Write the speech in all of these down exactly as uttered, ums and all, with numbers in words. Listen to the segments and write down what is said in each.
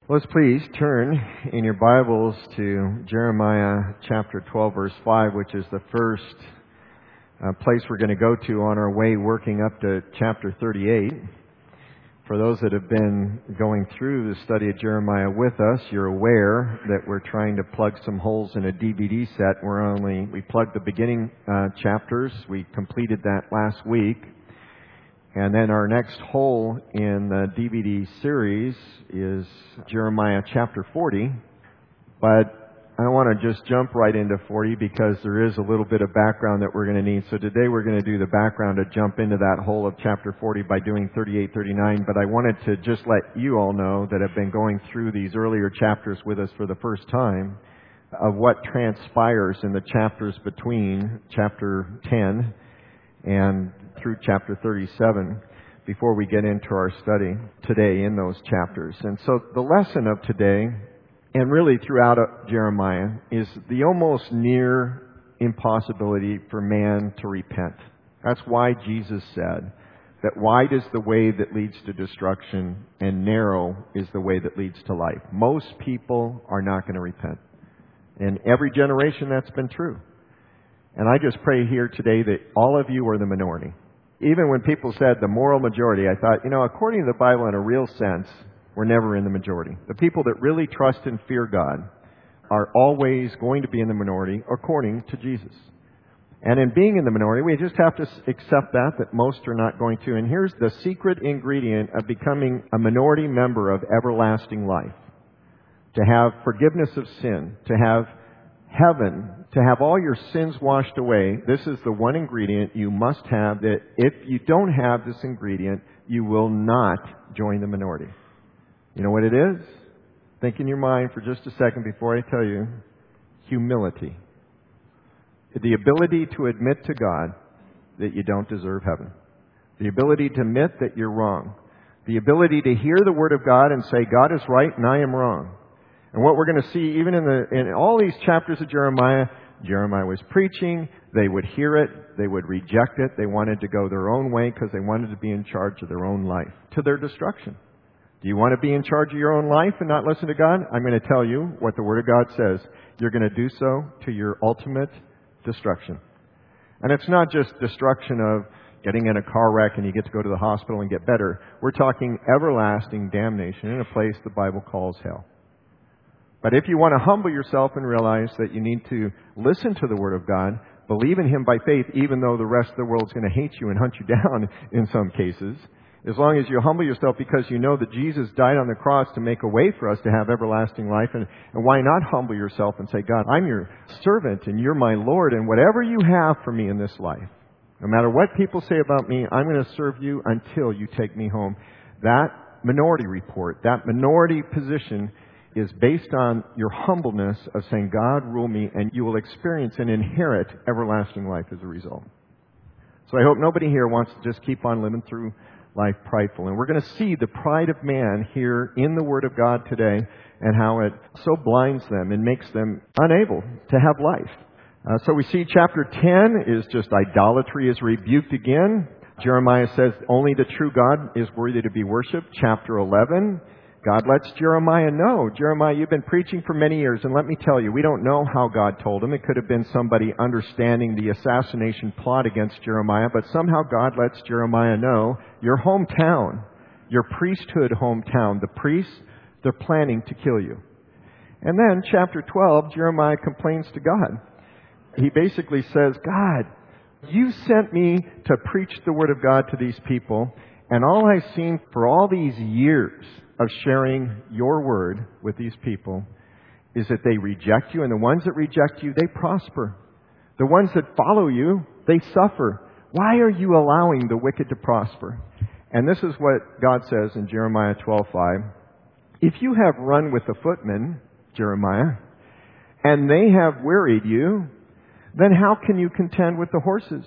Let's please turn in your Bibles to Jeremiah chapter twelve, verse five, which is the first uh, place we're going to go to on our way working up to chapter thirty-eight. For those that have been going through the study of Jeremiah with us, you're aware that we're trying to plug some holes in a D V D set. We're only, we plugged the beginning uh, chapters. We completed that last week. And then our next hole in the D V D series is Jeremiah chapter forty. But I want to just jump right into forty because there is a little bit of background that we're going to need. So today we're going to do the background to jump into that hole of chapter forty by doing thirty-eight, thirty-nine. But I wanted to just let you all know that have been going through these earlier chapters with us for the first time of what transpires in the chapters between chapter ten and through chapter thirty-seven before we get into our study today in those chapters. And so the lesson of today, and really throughout Jeremiah, is the almost near impossibility for man to repent. That's why Jesus said that wide is the way that leads to destruction and narrow is the way that leads to life. Most people are not going to repent. In every generation that's been true. And I just pray here today that all of you are the minority. Even when people said the moral majority, I thought, you know, according to the Bible in a real sense, we're never in the majority. The people that really trust and fear God are always going to be in the minority according to Jesus. And in being in the minority, we just have to accept that, that most are not going to. And here's the secret ingredient of becoming a minority member of everlasting life. To have forgiveness of sin, to have heaven, to have all your sins washed away. This is the one ingredient you must have, that if you don't have this ingredient, you will not join the minority. You know what it is? Think in your mind for just a second before I tell you. Humility. The ability to admit to God that you don't deserve heaven. The ability to admit that you're wrong. The ability to hear the Word of God and say, God is right and I am wrong. And what we're going to see even in the in all these chapters of Jeremiah, Jeremiah was preaching, they would hear it, they would reject it, they wanted to go their own way because they wanted to be in charge of their own life, to their destruction. Do you want to be in charge of your own life and not listen to God? I'm going to tell you what the Word of God says. You're going to do so to your ultimate destruction. And it's not just destruction of getting in a car wreck and you get to go to the hospital and get better. We're talking everlasting damnation in a place the Bible calls hell. But if you want to humble yourself and realize that you need to listen to the Word of God, believe in Him by faith, even though the rest of the world's going to hate you and hunt you down in some cases, as long as you humble yourself because you know that Jesus died on the cross to make a way for us to have everlasting life, and, and why not humble yourself and say, God, I'm your servant and you're my Lord, and whatever you have for me in this life, no matter what people say about me, I'm going to serve you until you take me home. That minority report, that minority position is based on your humbleness of saying, God, rule me, and you will experience and inherit everlasting life as a result. So I hope nobody here wants to just keep on living through life prideful. And we're going to see the pride of man here in the Word of God today and how it so blinds them and makes them unable to have life. Uh, so we see chapter ten is just idolatry is rebuked again. Jeremiah says only the true God is worthy to be worshipped. Chapter eleven, God lets Jeremiah know, Jeremiah, you've been preaching for many years, and let me tell you, we don't know how God told him. It could have been somebody understanding the assassination plot against Jeremiah, but somehow God lets Jeremiah know, your hometown, your priesthood hometown, the priests, they're planning to kill you. And then, chapter twelve, Jeremiah complains to God. He basically says, God, you sent me to preach the Word of God to these people, and all I've seen for all these years of sharing your word with these people is that they reject you, and the ones that reject you, they prosper. The ones that follow you, they suffer. Why are you allowing the wicked to prosper? And this is what God says in Jeremiah twelve five. If you have run with the footmen, Jeremiah, and they have wearied you, then how can you contend with the horses?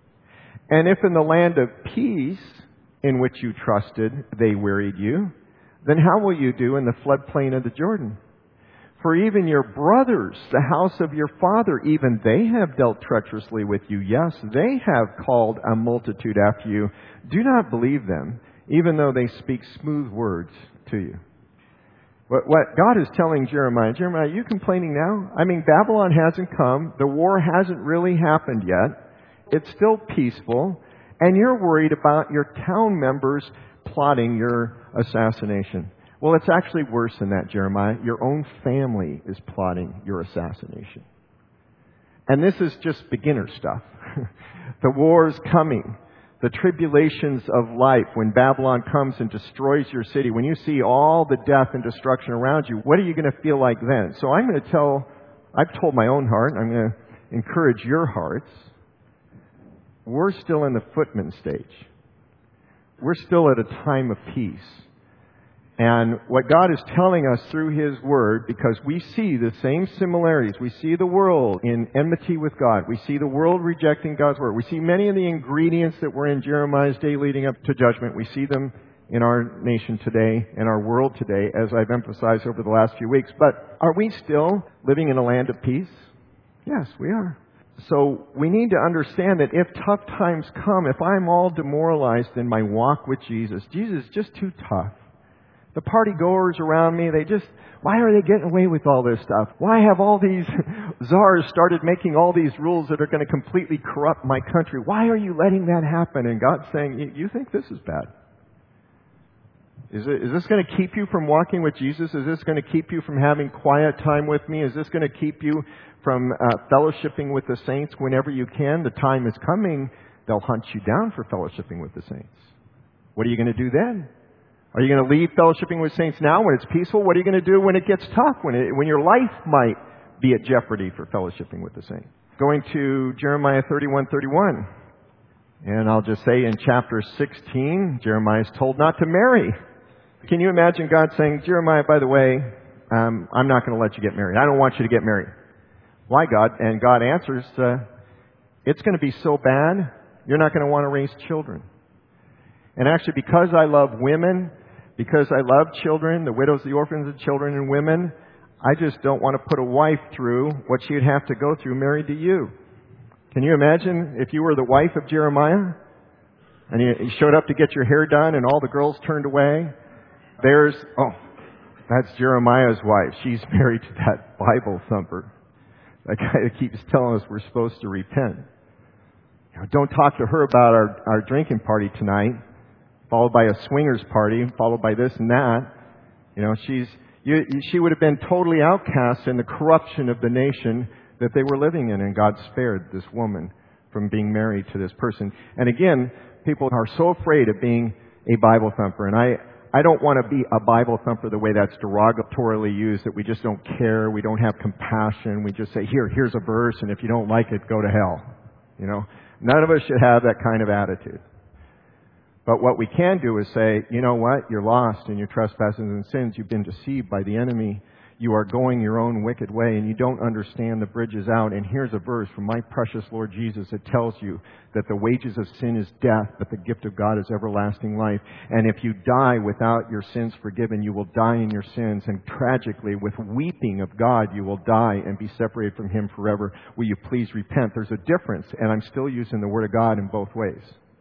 And if in the land of peace in which you trusted they wearied you, then how will you do in the floodplain of the Jordan? For even your brothers, the house of your father, even they have dealt treacherously with you. Yes, they have called a multitude after you. Do not believe them, even though they speak smooth words to you. What, what God is telling Jeremiah, Jeremiah, you complaining now? I mean, Babylon hasn't come. The war hasn't really happened yet. It's still peaceful. And you're worried about your town members plotting your assassination. Well, it's actually worse than that, Jeremiah. Your own family is plotting your assassination. And this is just beginner stuff. The war's coming. The tribulations of life, when Babylon comes and destroys your city, when you see all the death and destruction around you, what are you going to feel like then? So I'm going to tell, I've told my own heart, I'm going to encourage your hearts. We're still in the footman stage. We're still at a time of peace. And what God is telling us through His Word, because we see the same similarities. We see the world in enmity with God. We see the world rejecting God's Word. We see many of the ingredients that were in Jeremiah's day leading up to judgment. We see them in our nation today, in our world today, as I've emphasized over the last few weeks. But are we still living in a land of peace? Yes, we are. So we need to understand that if tough times come, if I'm all demoralized in my walk with Jesus, Jesus is just too tough. The party goers around me, they just, why are they getting away with all this stuff? Why have all these czars started making all these rules that are going to completely corrupt my country? Why are you letting that happen? And God's saying, you think this is bad? Is, it, is this going to keep you from walking with Jesus? Is this going to keep you from having quiet time with me? Is this going to keep you from uh, fellowshipping with the saints whenever you can? The time is coming, they'll hunt you down for fellowshipping with the saints. What are you going to do then? Are you going to leave fellowshipping with saints now when it's peaceful? What are you going to do when it gets tough, when it, when your life might be at jeopardy for fellowshipping with the saints? Going to Jeremiah thirty-one thirty-one. And I'll just say in chapter sixteen, Jeremiah is told not to marry. Can you imagine God saying, Jeremiah, by the way, um, I'm not going to let you get married. I don't want you to get married. Why, God? And God answers, uh, it's going to be so bad, you're not going to want to raise children. And actually, because I love women, because I love children, the widows, the orphans, the children, and women, I just don't want to put a wife through what she'd have to go through married to you. Can you imagine if you were the wife of Jeremiah and you showed up to get your hair done and all the girls turned away? There's, oh, that's Jeremiah's wife. She's married to that Bible thumper. That guy that keeps telling us we're supposed to repent. You know, don't talk to her about our, our drinking party tonight, followed by a swingers party, followed by this and that. You know, she's you, she would have been totally outcast in the corruption of the nation that they were living in, and God spared this woman from being married to this person. And again, people are so afraid of being a Bible thumper, and I I don't want to be a Bible thumper the way that's derogatorily used, that we just don't care, we don't have compassion, we just say, here, here's a verse, and if you don't like it, go to hell. You know, none of us should have that kind of attitude. But what we can do is say, you know what, you're lost in your trespasses and sins, you've been deceived by the enemy, you are going your own wicked way, and you don't understand the bridge is out. And here's a verse from my precious Lord Jesus that tells you that the wages of sin is death, but the gift of God is everlasting life. And if you die without your sins forgiven, you will die in your sins. And tragically, with weeping of God, you will die and be separated from Him forever. Will you please repent? There's a difference, and I'm still using the Word of God in both ways.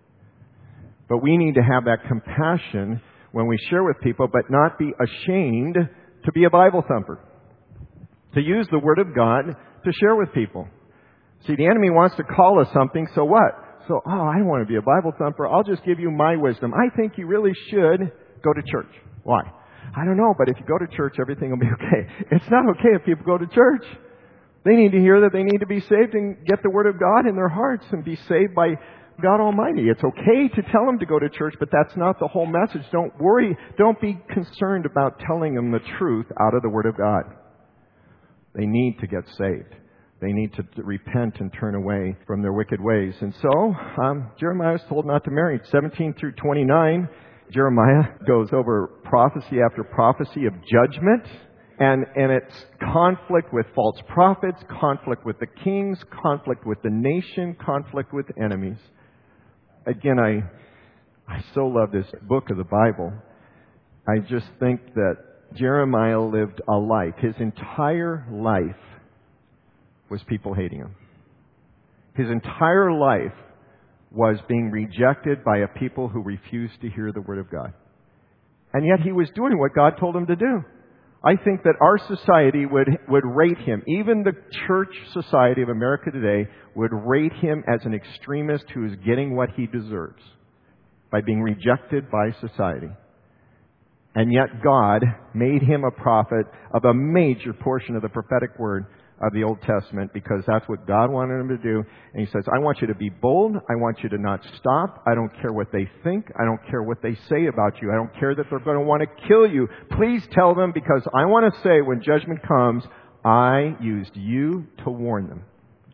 But we need to have that compassion when we share with people, but not be ashamed to be a Bible thumper, to use the Word of God to share with people. See, the enemy wants to call us something, so what? So, oh, I don't want to be a Bible thumper. I'll just give you my wisdom. I think you really should go to church. Why? I don't know, but if you go to church, everything will be okay. It's not okay if people go to church. They need to hear that they need to be saved and get the Word of God in their hearts and be saved by God Almighty. It's okay to tell them to go to church, but that's not the whole message. Don't worry. Don't be concerned about telling them the truth out of the Word of God. They need to get saved. They need to repent and turn away from their wicked ways. And so, um, Jeremiah was told not to marry. seventeen through twenty-nine, Jeremiah goes over prophecy after prophecy of judgment. And, and it's conflict with false prophets, conflict with the kings, conflict with the nation, conflict with enemies. Again, I I so love this book of the Bible. I just think that Jeremiah lived a life. His entire life was people hating him. His entire life was being rejected by a people who refused to hear the Word of God. And yet he was doing what God told him to do. I think that our society would, would rate him, even the church society of America today, would rate him as an extremist who is getting what he deserves by being rejected by society. And yet God made him a prophet of a major portion of the prophetic word of the Old Testament, because that's what God wanted him to do. And he says, I want you to be bold. I want you to not stop. I don't care what they think. I don't care what they say about you. I don't care that they're going to want to kill you. Please tell them, because I want to say when judgment comes, I used you to warn them.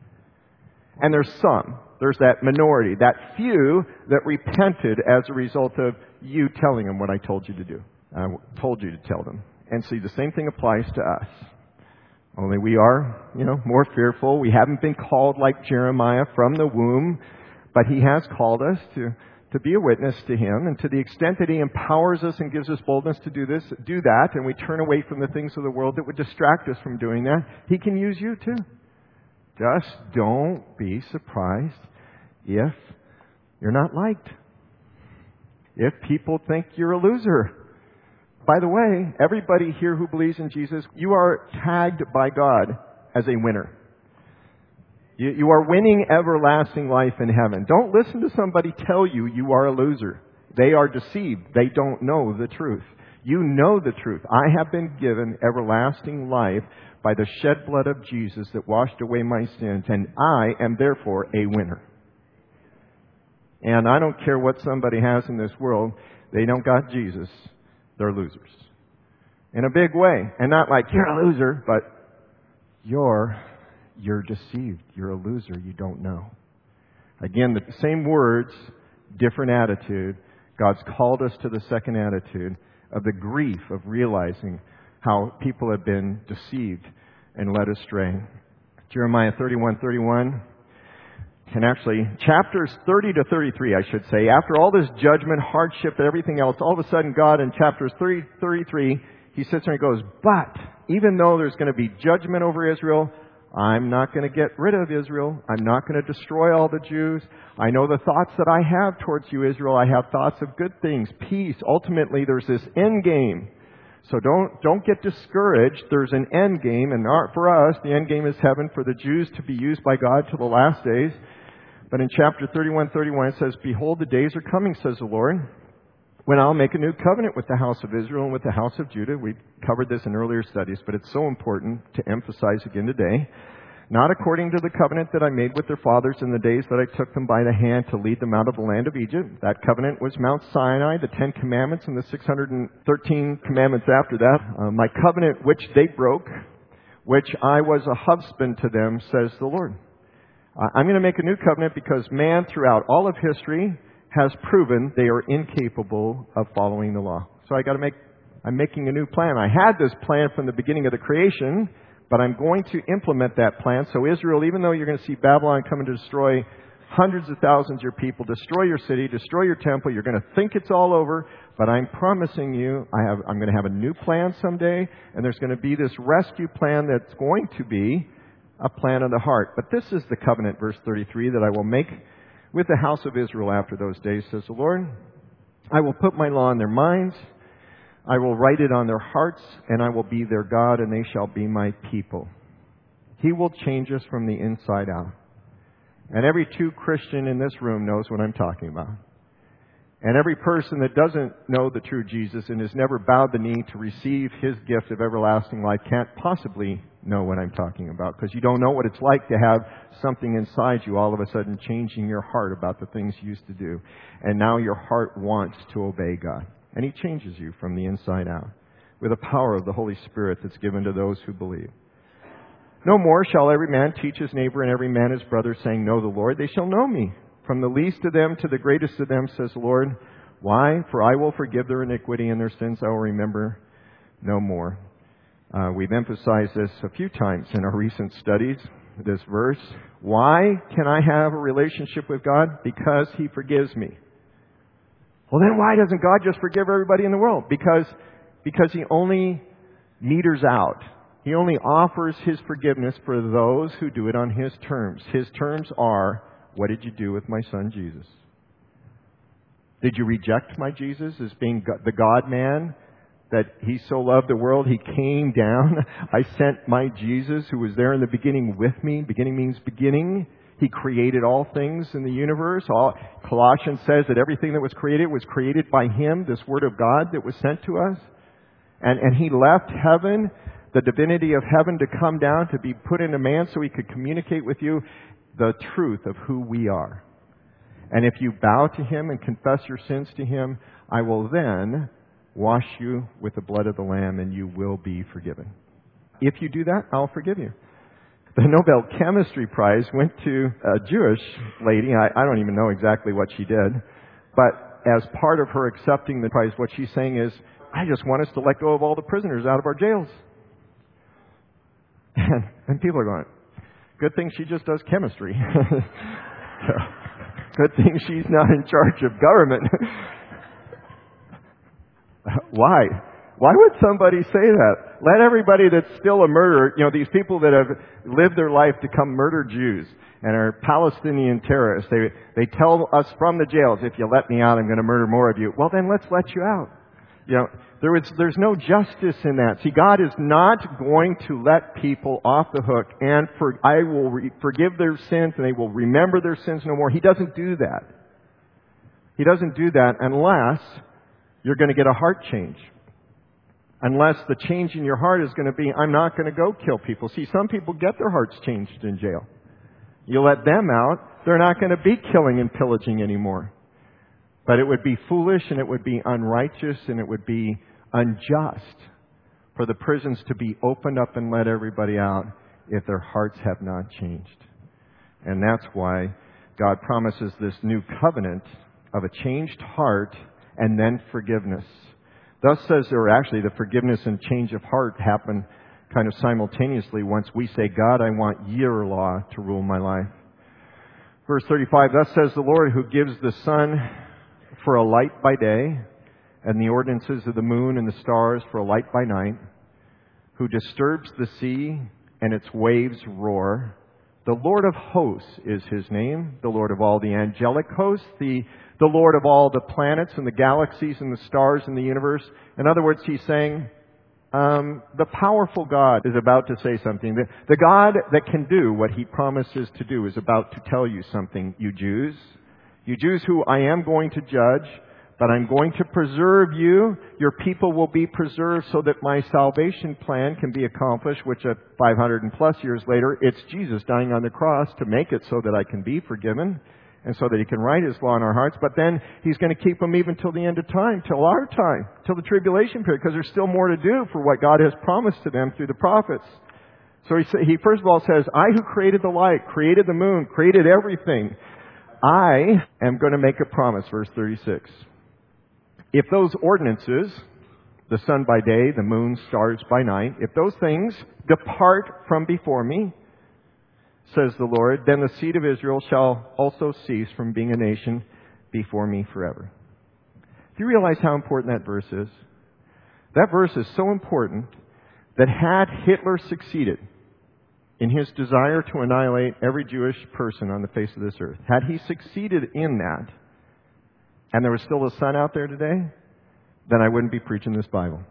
And there's some. There's that minority, that few that repented as a result of you telling them what I told you to do. I told you to tell them. And see, the same thing applies to us. Only we are, you know, more fearful. We haven't been called like Jeremiah from the womb, but he has called us to, to be a witness to him. And to the extent that he empowers us and gives us boldness to do this, do that, and we turn away from the things of the world that would distract us from doing that, he can use you too. Just don't be surprised if you're not liked. If people think you're a loser. By the way, everybody here who believes in Jesus, you are tagged by God as a winner. You, you are winning everlasting life in heaven. Don't listen to somebody tell you you are a loser. They are deceived. They don't know the truth. You know the truth. I have been given everlasting life by the shed blood of Jesus that washed away my sins, and I am therefore a winner. And I don't care what somebody has in this world. They don't got Jesus. They're losers. In a big way. And not like, you're a loser, but you're, you're deceived. You're a loser. You don't know. Again, the same words, different attitude. God's called us to the second attitude of the grief of realizing how people have been deceived and led astray. Jeremiah thirty-one thirty-one. And actually, chapters thirty to thirty-three, I should say, after all this judgment, hardship, and everything else, all of a sudden God in chapters thirty, thirty-three, he sits there and goes, but even though there's going to be judgment over Israel, I'm not going to get rid of Israel. I'm not going to destroy all the Jews. I know the thoughts that I have towards you, Israel. I have thoughts of good things, peace. Ultimately, there's this end game. So don't don't get discouraged. There's an end game, and for us, the end game is heaven for the Jews to be used by God till the last days. But in chapter thirty-one thirty-one, it says, behold, the days are coming, says the Lord, when I'll make a new covenant with the house of Israel and with the house of Judah. We've covered this in earlier studies, but it's so important to emphasize again today. Not according to the covenant that I made with their fathers in the days that I took them by the hand to lead them out of the land of Egypt. That covenant was Mount Sinai, the Ten Commandments, and the six hundred thirteen commandments after that. Uh, my covenant which they broke, which I was a husband to them, says the Lord. I'm going to make a new covenant because man throughout all of history has proven they are incapable of following the law. So I got to make, I'm making a new plan. I had this plan from the beginning of the creation, but I'm going to implement that plan. So Israel, even though you're going to see Babylon coming to destroy hundreds of thousands of your people, destroy your city, destroy your temple, you're going to think it's all over, but I'm promising you, I have, I'm going to have a new plan someday, and there's going to be this rescue plan that's going to be a plan of the heart. But this is the covenant, verse thirty-three, that I will make with the house of Israel after those days, says the Lord. I will put my law in their minds. I will write it on their hearts, and I will be their God, and they shall be my people. He will change us from the inside out. And every true Christian in this room knows what I'm talking about. And every person that doesn't know the true Jesus and has never bowed the knee to receive His gift of everlasting life can't possibly know what I'm talking about, because you don't know what it's like to have something inside you all of a sudden changing your heart about the things you used to do. And now your heart wants to obey God. And He changes you from the inside out with the power of the Holy Spirit that's given to those who believe. No more shall every man teach his neighbor and every man his brother, saying, know the Lord. They shall know me, from the least of them to the greatest of them, says the Lord. Why? For I will forgive their iniquity, and their sins I will remember no more. Uh, we've emphasized this a few times in our recent studies, this verse. Why can I have a relationship with God? Because He forgives me. Well, then why doesn't God just forgive everybody in the world? Because, because He only meters out. He only offers His forgiveness for those who do it on His terms. His terms are, what did you do with my Son Jesus? Did you reject my Jesus as being the God-man that He so loved the world, He came down. I sent my Jesus who was there in the beginning with me. Beginning means beginning. He created all things in the universe. All, Colossians says that everything that was created was created by Him, this Word of God that was sent to us. And, and He left heaven, the divinity of heaven, to come down, to be put into man so He could communicate with you the truth of who we are. And if you bow to Him and confess your sins to Him, I will then wash you with the blood of the Lamb, and you will be forgiven. If you do that, I'll forgive you. The Nobel Chemistry Prize went to a Jewish lady. I, I don't even know exactly what she did. But as part of her accepting the prize, what she's saying is, I just want us to let go of all the prisoners out of our jails. And, and people are going, good thing she just does chemistry. So, good thing she's not in charge of government. Why? Why would somebody say that? Let everybody that's still a murderer, you know, these people that have lived their life to come murder Jews and are Palestinian terrorists, they, they tell us from the jails, if you let me out, I'm going to murder more of you. Well, then let's let you out. You know, there is, there's no justice in that. See, God is not going to let people off the hook and for, I will re, forgive their sins and they will remember their sins no more. He doesn't do that. He doesn't do that unless you're going to get a heart change. Unless the change in your heart is going to be, I'm not going to go kill people. See, some people get their hearts changed in jail. You let them out, they're not going to be killing and pillaging anymore. But it would be foolish and it would be unrighteous and it would be unjust for the prisons to be opened up and let everybody out if their hearts have not changed. And that's why God promises this new covenant of a changed heart and then forgiveness. Thus says, or actually the forgiveness and change of heart happen kind of simultaneously once we say, God, I want your law to rule my life. Verse thirty-five, thus says the Lord who gives the sun for a light by day and the ordinances of the moon and the stars for a light by night, who disturbs the sea and its waves roar. The Lord of hosts is His name, the Lord of all the angelic hosts, the The Lord of all the planets and the galaxies and the stars in the universe. In other words, He's saying, um, the powerful God is about to say something. The, the God that can do what He promises to do is about to tell you something, you Jews. You Jews who I am going to judge, but I'm going to preserve you. Your people will be preserved so that my salvation plan can be accomplished, which at five hundred and plus years later, it's Jesus dying on the cross to make it so that I can be forgiven. And so that He can write His law in our hearts. But then He's going to keep them even till the end of time, till our time, till the tribulation period, because there's still more to do for what God has promised to them through the prophets. So he, he first of all says, I who created the light, created the moon, created everything, I am going to make a promise, verse thirty-six. If those ordinances, the sun by day, the moon, stars by night, if those things depart from before me, says the Lord, then the seed of Israel shall also cease from being a nation before me forever. Do you realize how important that verse is? That verse is so important that had Hitler succeeded in his desire to annihilate every Jewish person on the face of this earth, had he succeeded in that, and there was still a sun out there today, then I wouldn't be preaching this Bible.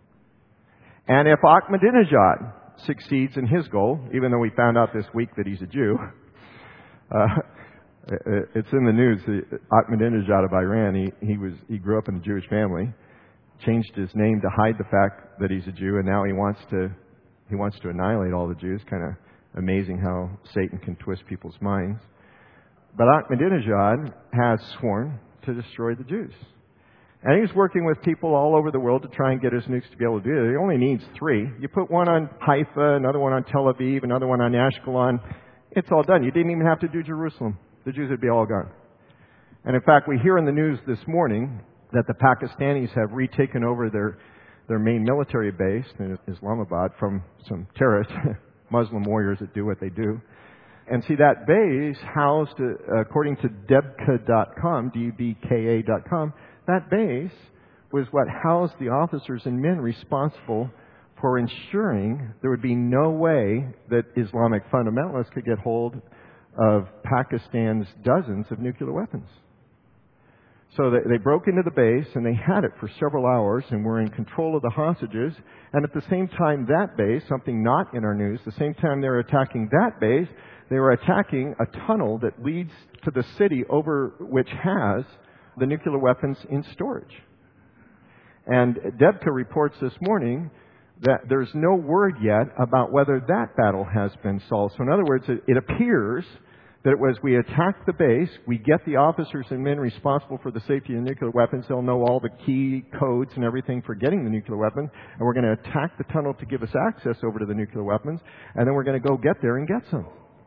And if Ahmadinejad succeeds in his goal, even though we found out this week that he's a Jew. Uh, it's in the news. Ahmadinejad of Iran, he, he was he grew up in a Jewish family, changed his name to hide the fact that he's a Jew, and now he wants to he wants to annihilate all the Jews. Kind of amazing how Satan can twist people's minds. But Ahmadinejad has sworn to destroy the Jews. And he's working with people all over the world to try and get his nukes to be able to do it. He only needs three. You put one on Haifa, another one on Tel Aviv, another one on Ashkelon. It's all done. You didn't even have to do Jerusalem. The Jews would be all gone. And in fact, we hear in the news this morning that the Pakistanis have retaken over their, their main military base in Islamabad from some terrorists, Muslim warriors that do what they do. And see, that base housed, uh, according to Debka dot com, D B K A dot com, that base was what housed the officers and men responsible for ensuring there would be no way that Islamic fundamentalists could get hold of Pakistan's dozens of nuclear weapons. So they, they broke into the base, and they had it for several hours, and were in control of the hostages. And at the same time, that base, something not in our news, the same time they were attacking that base, they were attacking a tunnel that leads to the city over which has the nuclear weapons in storage. And Debka reports this morning that there's no word yet about whether that battle has been solved. So in other words, it, it appears that it was we attack the base, we get the officers and men responsible for the safety of the nuclear weapons. They'll know all the key codes and everything for getting the nuclear weapon. And we're going to attack the tunnel to give us access over to the nuclear weapons. And then we're going to go get there and get some.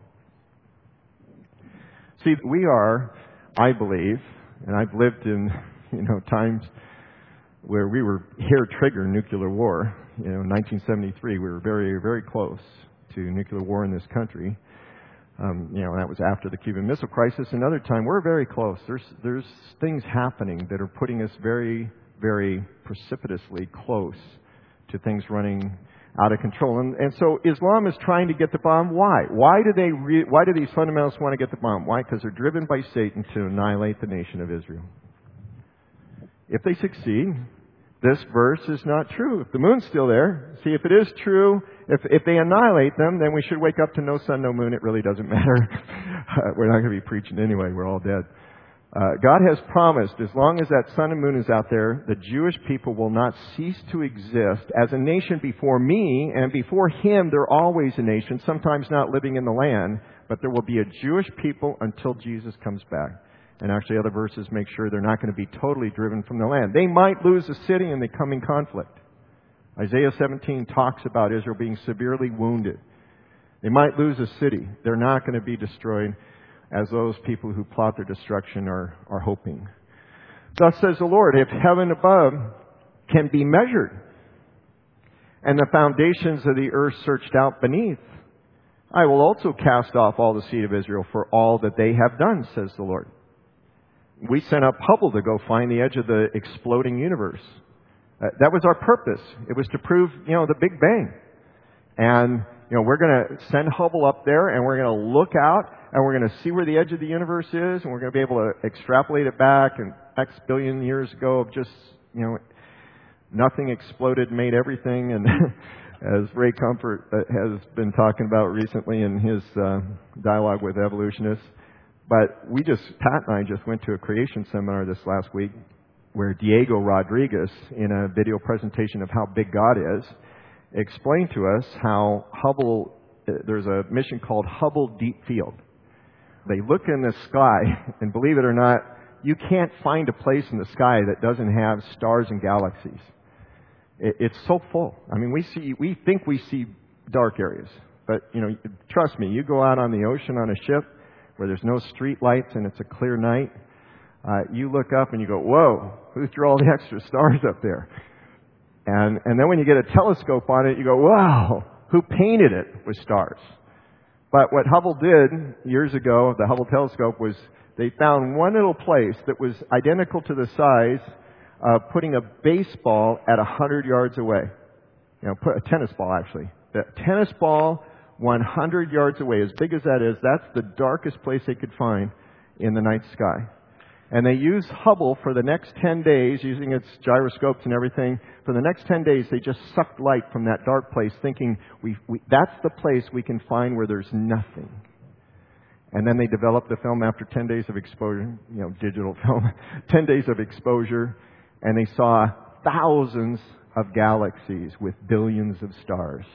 See, we are, I believe, and I've lived in, you know, times where we were hair-trigger nuclear war. You know, in nineteen seventy-three, we were very, very close to nuclear war in this country. Um, you know, that was after the Cuban Missile Crisis. Another time, we're very close. There's there's things happening that are putting us very, very precipitously close to things running out of control. And, and so Islam is trying to get the bomb. Why? Why do they? Re- why do these fundamentalists want to get the bomb? Why? Because they're driven by Satan to annihilate the nation of Israel. If they succeed, this verse is not true. If the moon's still there, see, if it is true, if if they annihilate them, then we should wake up to no sun, no moon. It really doesn't matter. uh, we're not going to be preaching anyway. We're all dead. Uh, God has promised, as long as that sun and moon is out there, the Jewish people will not cease to exist as a nation before me, and before Him they're always a nation, sometimes not living in the land, but there will be a Jewish people until Jesus comes back. And actually other verses make sure they're not going to be totally driven from the land. They might lose a city in the coming conflict. Isaiah seventeen talks about Israel being severely wounded. They might lose a city. They're not going to be destroyed as those people who plot their destruction are, are hoping. Thus says the Lord, if heaven above can be measured, and the foundations of the earth searched out beneath, I will also cast off all the seed of Israel for all that they have done, says the Lord. We sent up Hubble to go find the edge of the exploding universe. Uh, that was our purpose. It was to prove, you know, the Big Bang. And, you know, we're going to send Hubble up there, and we're going to look out, and we're going to see where the edge of the universe is, and we're going to be able to extrapolate it back and X billion years ago of just, you know, nothing exploded, made everything. And as Ray Comfort has been talking about recently in his uh, dialogue with evolutionists, but we just, Pat and I just went to a creation seminar this last week where Diego Rodriguez, in a video presentation of how big God is, explained to us how Hubble, there's a mission called Hubble Deep Field. They look in the sky, and believe it or not, you can't find a place in the sky that doesn't have stars and galaxies. It's so full. I mean, we see, we think we see dark areas, but, you know, trust me, you go out on the ocean on a ship where there's no street lights and it's a clear night, uh, you look up and you go, whoa, who threw all the extra stars up there? And and then when you get a telescope on it, you go, wow, who painted it with stars? But what Hubble did years ago, the Hubble telescope, was they found one little place that was identical to the size of putting a baseball at one hundred yards away. You know, put a tennis ball, actually. The tennis ball one hundred yards away, as big as that is, that's the darkest place they could find in the night sky. And they used Hubble for the next ten days, using its gyroscopes and everything. For the next ten days, they just sucked light from that dark place, thinking we, we, that's the place we can find where there's nothing. And then they developed the film after ten days of exposure, you know, digital film, ten days of exposure, and they saw thousands of galaxies with billions of stars.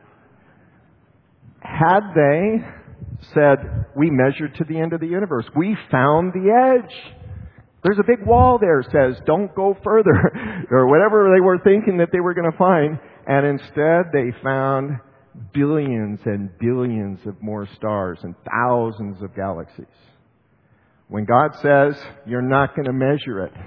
Had they said, we measured to the end of the universe, we found the edge. There's a big wall there that says, don't go further, or whatever they were thinking that they were going to find. And instead, they found billions and billions of more stars and thousands of galaxies. When God says, you're not going to measure it,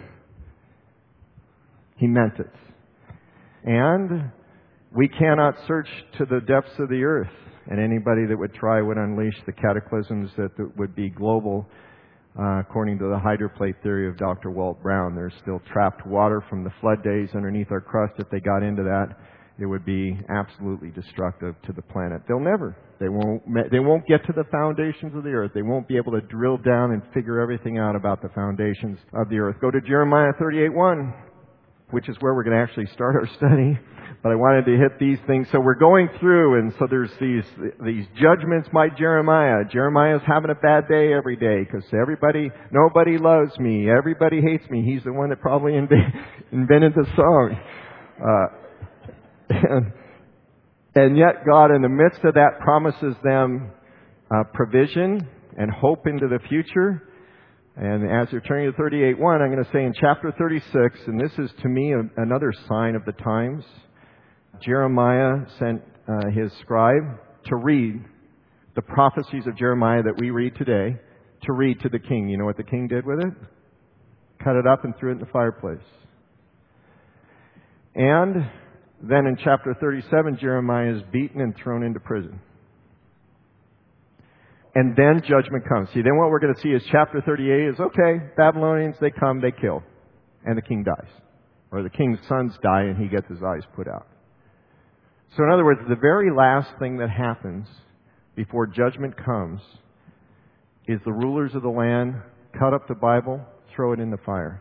He meant it. And we cannot search to the depths of the earth. And anybody that would try would unleash the cataclysms that would be global. Uh, according to the hydroplate theory of Doctor Walt Brown, there's still trapped water from the flood days underneath our crust if they got into that. it would be absolutely destructive to the planet. They'll never. They won't, they won't get to the foundations of the earth. They won't be able to drill down and figure everything out about the foundations of the earth. Go to Jeremiah thirty-eight one, which is where we're going to actually start our study. But I wanted to hit these things. So we're going through, and so there's these these judgments by Jeremiah. Jeremiah's having a bad day every day because everybody, nobody loves me. Everybody hates me. He's the one that probably inv- invented the song. Uh, and, and yet God, in the midst of that, promises them uh, provision and hope into the future. And as you're turning to thirty-eight one, I'm going to say in chapter thirty-six, and this is to me a, another sign of the times, Jeremiah sent uh, his scribe to read the prophecies of Jeremiah that we read today, to read to the king. You know what the king did with it? Cut it up and threw it in the fireplace. And then in chapter thirty-seven, Jeremiah is beaten and thrown into prison. And then judgment comes. See, then what we're going to see is chapter thirty-eight is, okay, Babylonians, they come, they kill. And the king dies. Or the king's sons die and he gets his eyes put out. So in other words, the very last thing that happens before judgment comes is the rulers of the land cut up the Bible, throw it in the fire.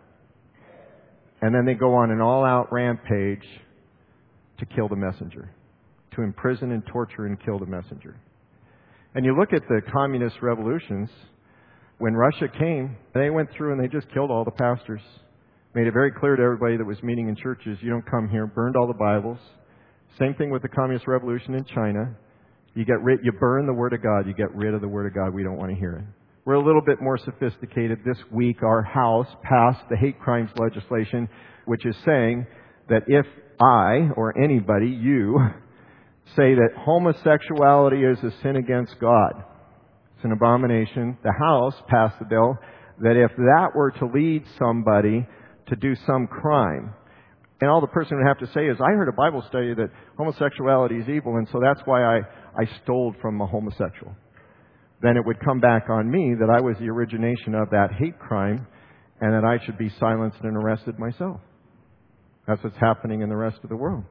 And then they go on an all-out rampage to kill the messenger, to imprison and torture and kill the messenger. And you look at the communist revolutions, when Russia came, they went through and they just killed all the pastors. Made it very clear to everybody that was meeting in churches, you don't come here, burned all the Bibles. Same thing with the communist revolution in China. You get rid, you burn the Word of God, you get rid of the Word of God, we don't want to hear it. We're a little bit more sophisticated. This week our House passed the hate crimes legislation, which is saying that if I, or anybody, you, say that homosexuality is a sin against God, it's an abomination, the House passed the bill that if that were to lead somebody to do some crime, and all the person would have to say is, I heard a Bible study that homosexuality is evil, and so that's why I, I stole from a homosexual. Then it would come back on me that I was the origination of that hate crime and that I should be silenced and arrested myself. That's what's happening in the rest of the world.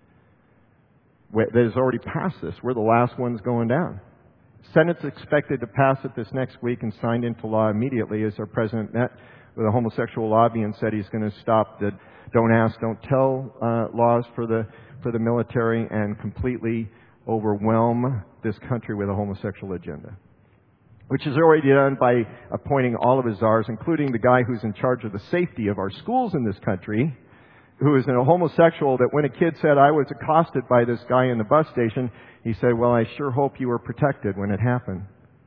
That has already passed this. We're the last ones going down. Senate's expected to pass it this next week and signed into law immediately as our president met with a homosexual lobby and said he's going to stop the don't ask, don't tell uh, laws for the for the military and completely overwhelm this country with a homosexual agenda. Which is already done by appointing all of his czars, including the guy who's in charge of the safety of our schools in this country, who is a homosexual that when a kid said, I was accosted by this guy in the bus station, he said, well, I sure hope you were protected when it happened.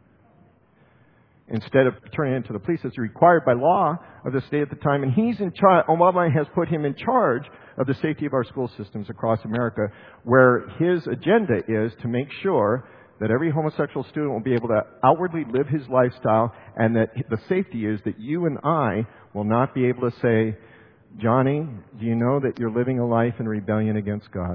Instead of turning it into the police, it's required by law of the state at the time. And he's in charge, Obama has put him in charge of the safety of our school systems across America, where his agenda is to make sure that every homosexual student will be able to outwardly live his lifestyle, and that the safety is that you and I will not be able to say, Johnny, do you know that you're living a life in rebellion against God?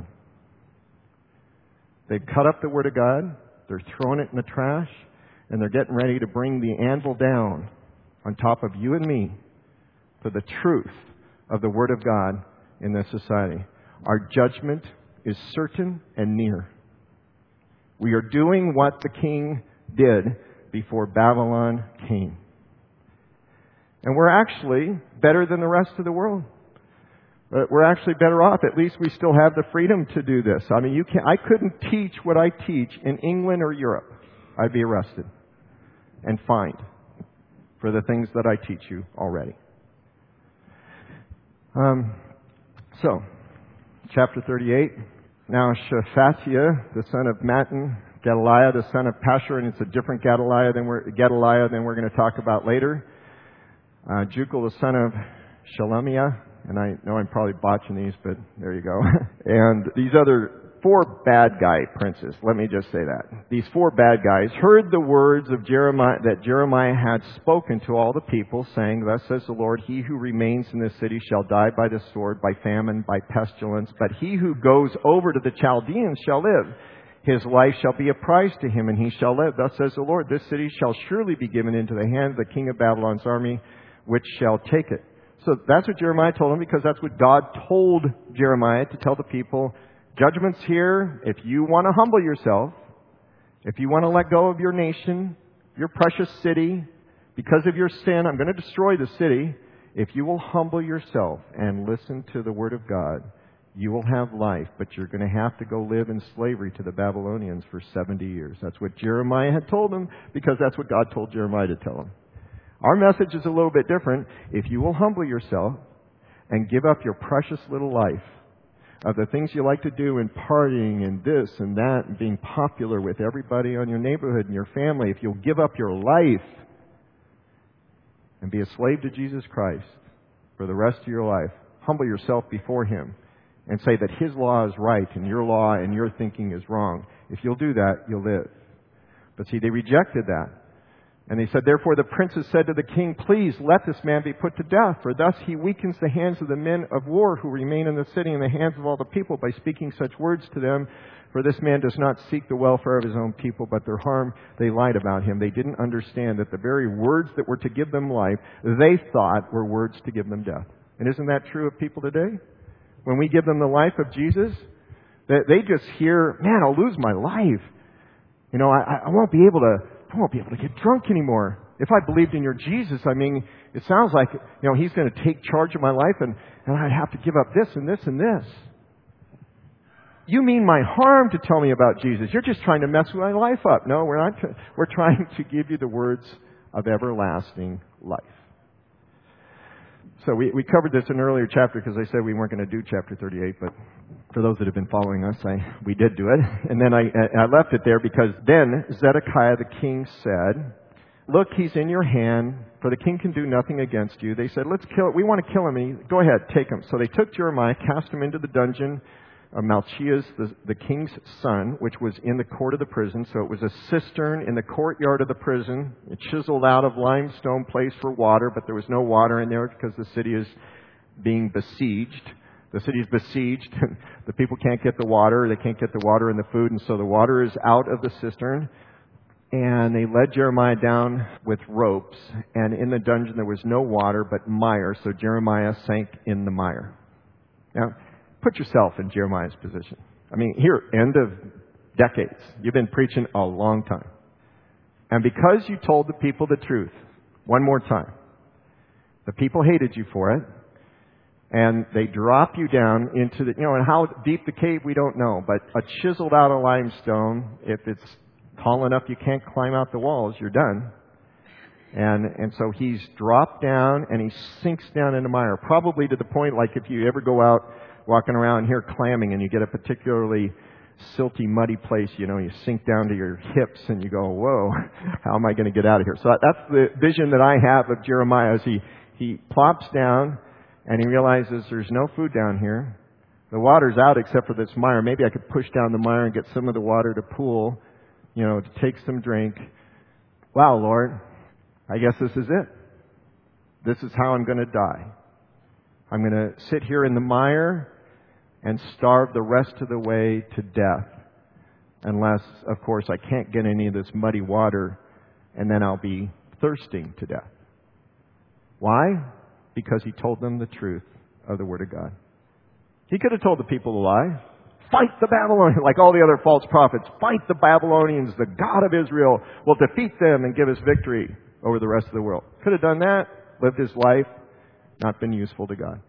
They've cut up the Word of God, they're throwing it in the trash, and they're getting ready to bring the anvil down on top of you and me for the truth of the Word of God in this society. Our judgment is certain and near. We are doing what the king did before Babylon came. And we're actually better than the rest of the world. We're actually better off. At least we still have the freedom to do this. I mean, you can't, I couldn't teach what I teach in England or Europe. I'd be arrested and fined for the things that I teach you already. Um, so, chapter thirty-eight. Now Shephatiah, the son of Mattan, Gedaliah, the son of Pashur, and it's a different Gedaliah than we're, Gedaliah than we're going to talk about later. Uh, Jucal, the son of Shelemiah, and I know I'm probably botching these, but there you go. And these other four bad guy princes, let me just say that. These four bad guys heard the words of Jeremiah, that Jeremiah had spoken to all the people, saying, Thus says the Lord, He who remains in this city shall die by the sword, by famine, by pestilence. But he who goes over to the Chaldeans shall live. His life shall be a prize to him, and he shall live. Thus says the Lord, This city shall surely be given into the hand of the king of Babylon's army, which shall take it. So that's what Jeremiah told him, because that's what God told Jeremiah to tell the people Judgment's here. If you want to humble yourself, if you want to let go of your nation, your precious city, because of your sin, I'm going to destroy the city. If you will humble yourself and listen to the Word of God, you will have life, but you're going to have to go live in slavery to the Babylonians for seventy years. That's what Jeremiah had told them, because that's what God told Jeremiah to tell them. Our message is a little bit different. If you will humble yourself and give up your precious little life of the things you like to do and partying and this and that and being popular with everybody on your neighborhood and your family, if you'll give up your life and be a slave to Jesus Christ for the rest of your life, humble yourself before Him and say that His law is right and your law and your thinking is wrong. If you'll do that, you'll live. But see, they rejected that. And they said, therefore the princes said to the king, please let this man be put to death, for thus he weakens the hands of the men of war who remain in the city and the hands of all the people by speaking such words to them. For this man does not seek the welfare of his own people, but their harm they lied about him. They didn't understand that the very words that were to give them life, they thought were words to give them death. And isn't that true of people today? When we give them the life of Jesus, they just hear, man, I'll lose my life. You know, I, I won't be able to I won't be able to get drunk anymore. If I believed in your Jesus, I mean, it sounds like, you know, He's going to take charge of my life and, and I'd have to give up this and this and this. You mean my harm to tell me about Jesus. You're just trying to mess my life up. No, we're not. We're trying to give you the words of everlasting life. So we, we covered this in an earlier chapter because I said we weren't going to do chapter thirty-eight, but for those that have been following us, I, we did do it. And then I, I left it there because then Zedekiah the king said, look, he's in your hand, for the king can do nothing against you. They said, let's kill it. We want to kill him. He, go ahead, take him. So they took Jeremiah, cast him into the dungeon of Malchias, the, the king's son, which was in the court of the prison. So it was a cistern in the courtyard of the prison. It chiseled out of limestone place for water, but there was no water in there because the city is being besieged. The city is besieged. The people can't get the water. They can't get the water and the food. And so the water is out of the cistern. And they led Jeremiah down with ropes. And in the dungeon there was no water but mire. So Jeremiah sank in the mire. Now, put yourself in Jeremiah's position. I mean, here, end of decades. You've been preaching a long time. And because you told the people the truth one more time, the people hated you for it. And they drop you down into the, you know, and how deep the cave, we don't know. But a chiseled out of limestone, if it's tall enough you can't climb out the walls, you're done. And and so he's dropped down and he sinks down into mire. Probably to the point like if you ever go out walking around here clamming and you get a particularly silty, muddy place, you know, you sink down to your hips and you go, whoa, how am I going to get out of here? So that's the vision that I have of Jeremiah as he, he plops down. And he realizes there's no food down here. The water's out except for this mire. Maybe I could push down the mire and get some of the water to pool, you know, to take some drink. Wow, Lord, I guess this is it. This is how I'm going to die. I'm going to sit here in the mire and starve the rest of the way to death. Unless, of course, I can't get any of this muddy water, and then I'll be thirsting to death. Why? Because he told them the truth of the Word of God. He could have told the people a lie. Fight the Babylonians, like all the other false prophets. Fight the Babylonians. The God of Israel will defeat them and give us victory over the rest of the world. Could have done that, lived his life, not been useful to God.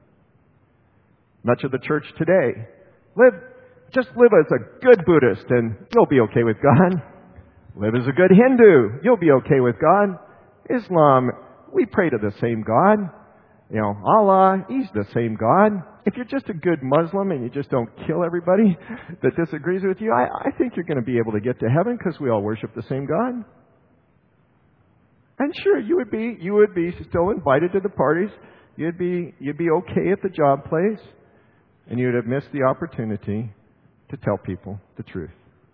Much of the church today, live, just live as a good Buddhist and you'll be okay with God. Live as a good Hindu, you'll be okay with God. Islam, we pray to the same God. You know, Allah, He's the same God. If you're just a good Muslim and you just don't kill everybody that disagrees with you, I, I think you're going to be able to get to heaven because we all worship the same God. And sure, you would be you would be still invited to the parties. You'd be you'd be okay at the job place, and you'd have missed the opportunity to tell people the truth.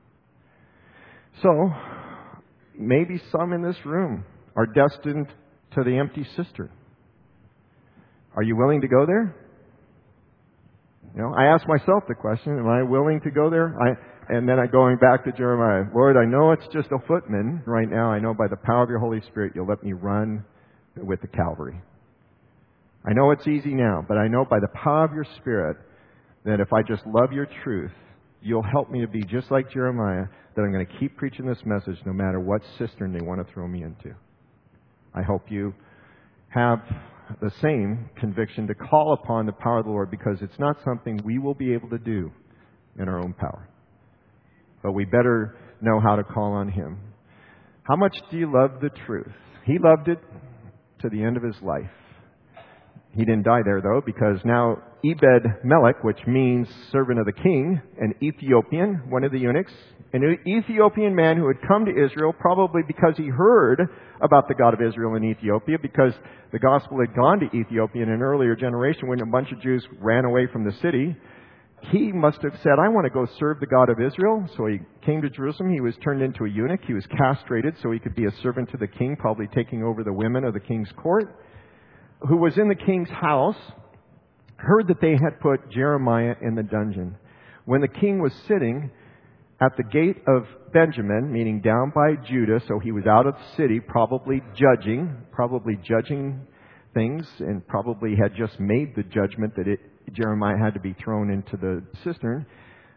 So, maybe some in this room are destined to the empty cistern. Are you willing to go there? You know, I ask myself the question, am I willing to go there? I, and then I going back to Jeremiah, Lord, I know it's just a footman right now. I know by the power of your Holy Spirit, you'll let me run with the Calvary. I know it's easy now, but I know by the power of your Spirit that if I just love your truth, you'll help me to be just like Jeremiah, that I'm going to keep preaching this message no matter what cistern they want to throw me into. I hope you have the same conviction to call upon the power of the Lord, because it's not something we will be able to do in our own power. But we better know how to call on Him. How much do you love the truth? He loved it to the end of His life. He didn't die there, though, because now Ebed-Melech, which means servant of the king, an Ethiopian, one of the eunuchs, an Ethiopian man who had come to Israel probably because he heard about the God of Israel in Ethiopia, because the gospel had gone to Ethiopia in an earlier generation when a bunch of Jews ran away from the city. He must have said, I want to go serve the God of Israel. So he came to Jerusalem. He was turned into a eunuch. He was castrated so he could be a servant to the king, probably taking over the women of the king's court, who was in the king's house, heard that they had put Jeremiah in the dungeon. When the king was sitting at the gate of Benjamin, meaning down by Judah, so he was out of the city, probably judging, probably judging things, and probably had just made the judgment that it, Jeremiah had to be thrown into the cistern.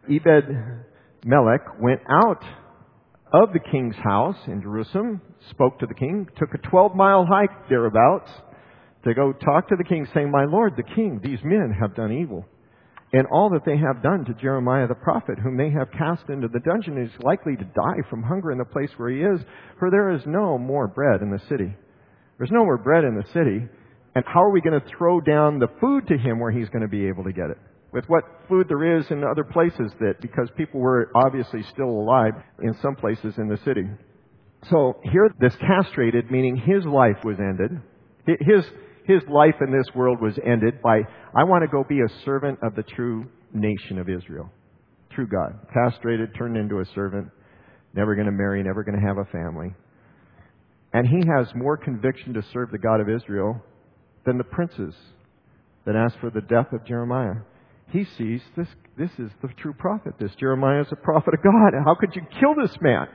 Ebed-Melech went out of the king's house in Jerusalem, spoke to the king, took a twelve-mile hike thereabouts, to go talk to the king, saying, My lord, the king, these men have done evil. And all that they have done to Jeremiah the prophet, whom they have cast into the dungeon, is likely to die from hunger in the place where he is, for there is no more bread in the city. There's no more bread in the city. And how are we going to throw down the food to him where he's going to be able to get it? With what food there is in other places, that because people were obviously still alive in some places in the city. So here, this castrated, meaning his life was ended. His His life in this world was ended by, I want to go be a servant of the true nation of Israel. True God. Castrated, turned into a servant, never going to marry, never going to have a family. And he has more conviction to serve the God of Israel than the princes that asked for the death of Jeremiah. He sees this, this is the true prophet. This Jeremiah is a prophet of God. How could you kill this man?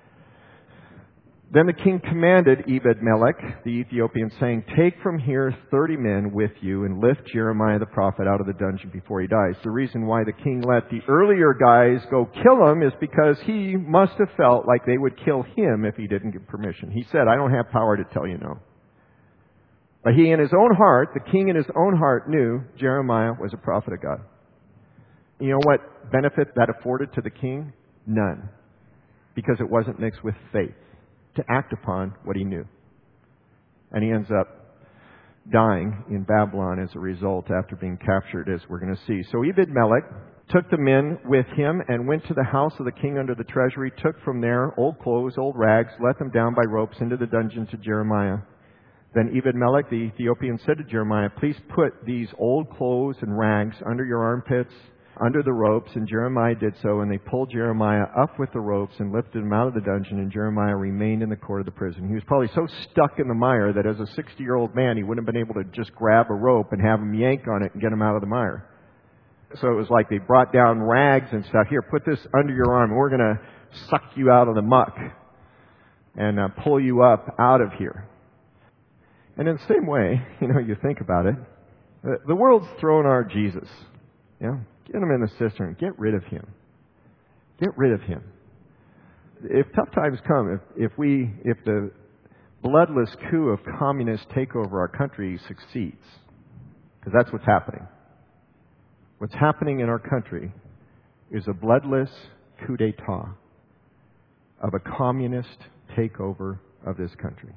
Then the king commanded Ebed-Melech, the Ethiopian, saying, Take from here thirty men with you and lift Jeremiah the prophet out of the dungeon before he dies. The reason why the king let the earlier guys go kill him is because he must have felt like they would kill him if he didn't give permission. He said, I don't have power to tell you no. But he in his own heart, the king in his own heart, knew Jeremiah was a prophet of God. You know what benefit that afforded to the king? None. Because it wasn't mixed with faith to act upon what he knew. And he ends up dying in Babylon as a result after being captured, as we're going to see. So Ebed-Melech took the men with him and went to the house of the king under the treasury, took from there old clothes, old rags, let them down by ropes into the dungeon to Jeremiah. Then Ebed-Melech the Ethiopian said to Jeremiah, Please put these old clothes and rags under your armpits, under the ropes. And Jeremiah did so, and they pulled Jeremiah up with the ropes and lifted him out of the dungeon, and Jeremiah remained in the court of the prison. He was probably so stuck in the mire that as a sixty-year-old man, he wouldn't have been able to just grab a rope and have him yank on it and get him out of the mire. So it was like they brought down rags and stuff. Here, put this under your arm. We're going to suck you out of the muck and uh, pull you up out of here. And in the same way, you know, you think about it, the, the world's throwing our Jesus. You know, get him in the cistern. Get rid of him. Get rid of him. If tough times come, if, if we, if the bloodless coup of communist takeover our country succeeds, because that's what's happening. What's happening in our country is a bloodless coup d'etat of a communist takeover of this country.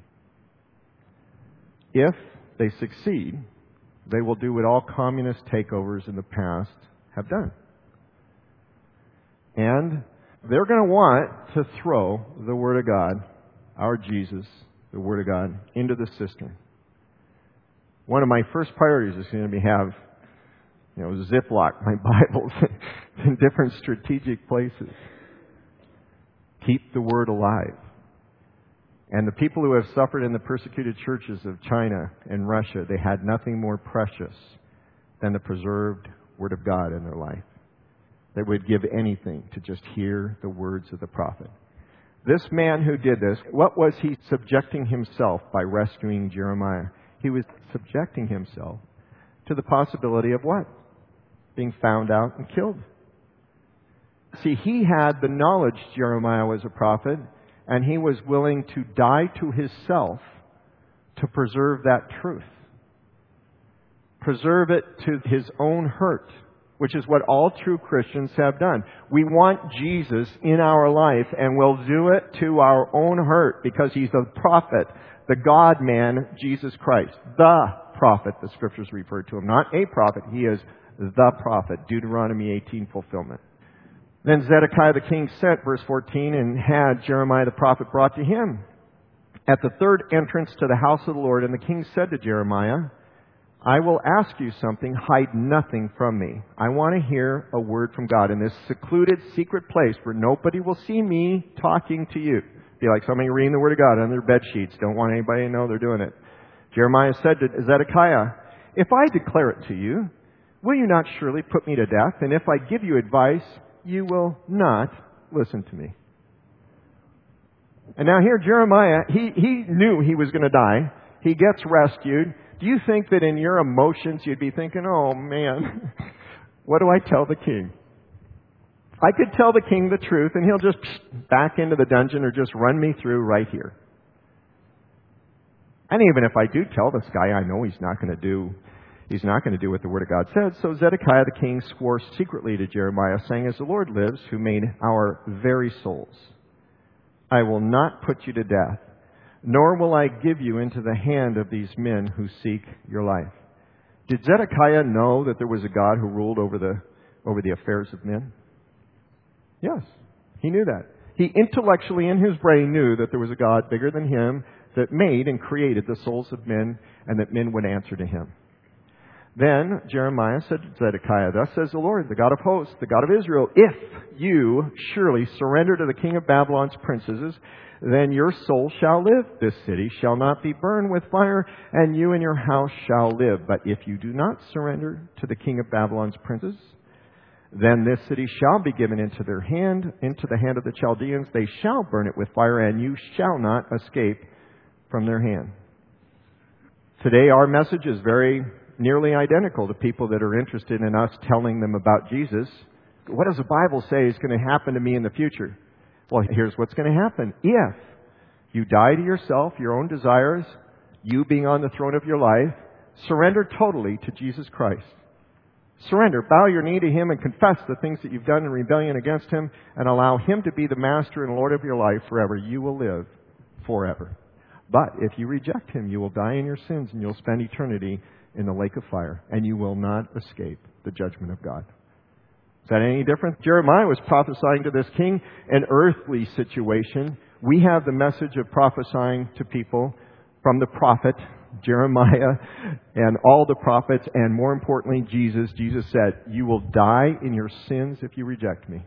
If they succeed, they will do what all communist takeovers in the past have done. And they're going to want to throw the Word of God, our Jesus, the Word of God, into the cistern. One of my first priorities is going to be have, you know, Ziploc my Bibles in different strategic places. Keep the Word alive. And the people who have suffered in the persecuted churches of China and Russia, they had nothing more precious than the preserved Word of God in their life. They would give anything to just hear the words of the prophet. This man who did this, what was he subjecting himself by rescuing Jeremiah? He was subjecting himself to the possibility of what? Being found out and killed. See, he had the knowledge Jeremiah was a prophet, and he was willing to die to himself to preserve that truth. Preserve it to his own hurt, which is what all true Christians have done. We want Jesus in our life, and we'll do it to our own hurt because he's the prophet, the God-man, Jesus Christ. The prophet, the Scriptures refer to him. Not a prophet, he is the prophet. Deuteronomy eighteen fulfillment. Then Zedekiah the king sent, verse fourteen, and had Jeremiah the prophet brought to him at the third entrance to the house of the Lord. And the king said to Jeremiah, I will ask you something, hide nothing from me. I want to hear a word from God in this secluded, secret place where nobody will see me talking to you. Be like somebody reading the Word of God under their bed sheets. Don't want anybody to know they're doing it. Jeremiah said to Zedekiah, if I declare it to you, will you not surely put me to death? And if I give you advice, you will not listen to me. And now here Jeremiah, he, he knew he was going to die. He gets rescued. Do you think that in your emotions you'd be thinking, oh man, what do I tell the king? I could tell the king the truth and he'll just back into the dungeon or just run me through right here. And even if I do tell this guy, I know he's not going to do He's not going to do what the Word of God said. So Zedekiah the king swore secretly to Jeremiah, saying, as the Lord lives, who made our very souls, I will not put you to death, nor will I give you into the hand of these men who seek your life. Did Zedekiah know that there was a God who ruled over the, over the affairs of men? Yes, he knew that. He intellectually in his brain knew that there was a God bigger than him that made and created the souls of men and that men would answer to him. Then Jeremiah said to Zedekiah, thus says the Lord, the God of hosts, the God of Israel, if you surely surrender to the king of Babylon's princesses, then your soul shall live. This city shall not be burned with fire, and you and your house shall live. But if you do not surrender to the king of Babylon's princes, then this city shall be given into their hand, into the hand of the Chaldeans. They shall burn it with fire, and you shall not escape from their hand. Today our message is very nearly identical to people that are interested in us telling them about Jesus. What does the Bible say is going to happen to me in the future? Well, here's what's going to happen. If you die to yourself, your own desires, you being on the throne of your life, surrender totally to Jesus Christ. Surrender. Bow your knee to Him and confess the things that you've done in rebellion against Him and allow Him to be the master and Lord of your life forever. You will live forever. But if you reject Him, you will die in your sins and you'll spend eternity in the lake of fire, and you will not escape the judgment of God. Is that any different? Jeremiah was prophesying to this king an earthly situation. We have the message of prophesying to people from the prophet Jeremiah and all the prophets, and more importantly, Jesus. Jesus said, you will die in your sins if you reject me.